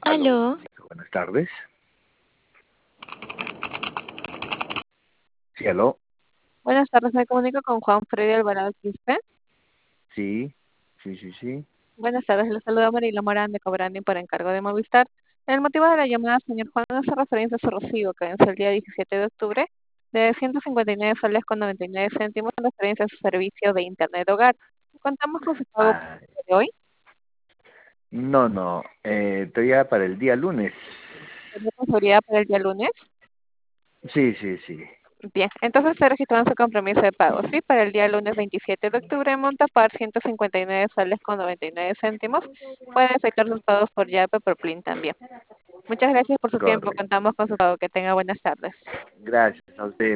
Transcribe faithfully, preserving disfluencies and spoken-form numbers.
Aló, Aló, buenas tardes. Sí, aló. buenas tardes, me comunico con Juan Freddy Alvarado Quispe. Sí, sí, sí, sí. Buenas tardes, le saluda Marila Morán de Cobranding por encargo de Movistar. El motivo de la llamada, señor Juan, hace referencia a su recibo que vence el día diecisiete de octubre de ciento cincuenta y nueve soles con noventa y nueve céntimos en referencia a su servicio de Internet Hogar. Contamos con su pago Ah, de hoy, no, no. Eh, todavía para el día lunes. ¿tiene seguridad para el día lunes? Sí, sí, sí. Bien, entonces se registró en su compromiso de pago, ¿sí? Para el día lunes veintisiete de octubre, monta par ciento cincuenta y nueve soles con noventa y nueve céntimos. Puede efectuar sus pagos por Yape o por Plin también. Muchas gracias por su tiempo. Correcto. Contamos con su pago. Que tenga buenas tardes. Gracias a usted.